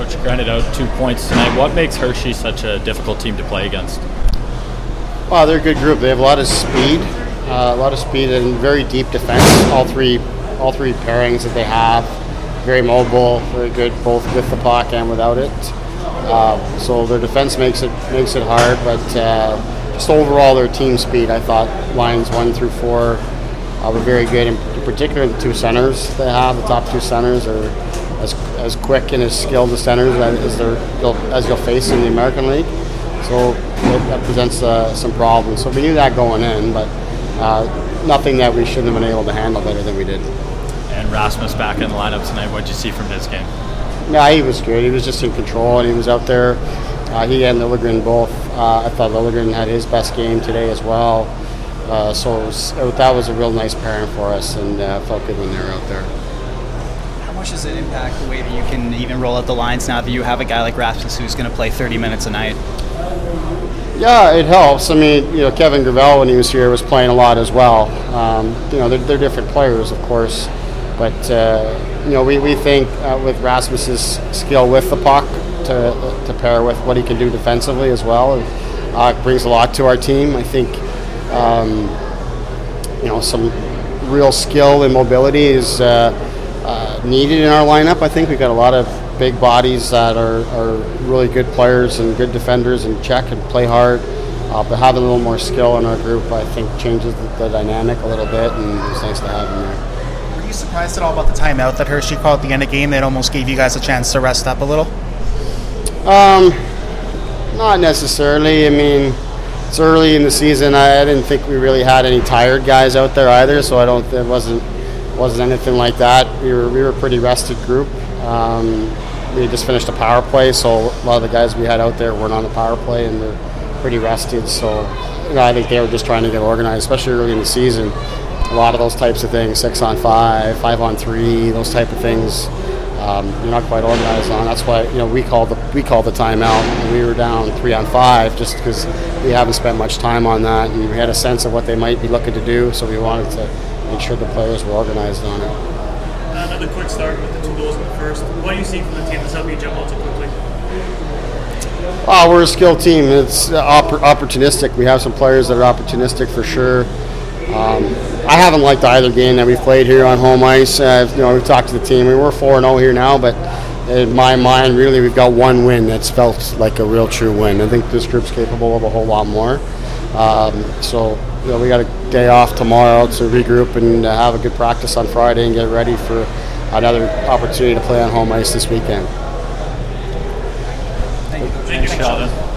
Coach, grinded out 2 points tonight. What makes Hershey such a difficult team to play against? Well, they're a good group. They have a lot of speed, and very deep defense. All three pairings that they have, very mobile, very good both with the puck and without it. So their defense makes it hard, but just overall their team speed, I thought lines 1 through 4 were very good. In particular, the two centers they have, the top two centers are as quick and as skilled as centers as you'll face in the American League. So that presents some problems. So we knew that going in, but nothing that we shouldn't have been able to handle better than we did. And Rasmus back in the lineup tonight. What did you see from his game? Yeah, he was good. He was just in control, and he was out there. He and Liljegren both. I thought Liljegren had his best game today as well. That was a real nice pairing for us, and felt good when they were out there. How much does it impact the way that you can even roll out the lines now that you have a guy like Rasmus who's going to play 30 minutes a night? Yeah, it helps. I mean, Kevin Gravel, when he was here, was playing a lot as well. They're different players, of course, but we think with Rasmus's skill with the puck to pair with what he can do defensively as well, it brings a lot to our team. I think some real skill and mobility is needed in our lineup. I think we've got a lot of big bodies that are really good players and good defenders and check and play hard. But having a little more skill in our group, I think, changes the dynamic a little bit, and it's nice to have him there. Were you surprised at all about the timeout that Hershey called at the end of the game that almost gave you guys a chance to rest up a little? Not necessarily. I mean, it's early in the season. I didn't think we really had any tired guys out there either, so it wasn't anything like that. We were a pretty rested group. We just finished a power play, so a lot of the guys we had out there weren't on the power play, and they're pretty rested. So I think they were just trying to get organized, especially early in the season. A lot of those types of things, 6-on-5, 5-on-3, those type of things, you're not quite organized on. That's why we called the timeout, and we were down 3-on-5 just because we haven't spent much time on that, and we had a sense of what they might be looking to do, so we wanted to make sure the players were organized on it. Another quick start with the 2 goals in the first. What do you see from the team that's helping you jump out so quickly? We're a skilled team. It's opportunistic. We have some players that are opportunistic for sure. I haven't liked either game that we played here on home ice. We've talked to the team. We were 4-0 here now, but in my mind, really, we've got one win that's felt like a real true win. I think this group's capable of a whole lot more. We got a day off tomorrow to regroup and have a good practice on Friday and get ready for another opportunity to play on home ice this weekend. Thank you. Thanks, Sheldon.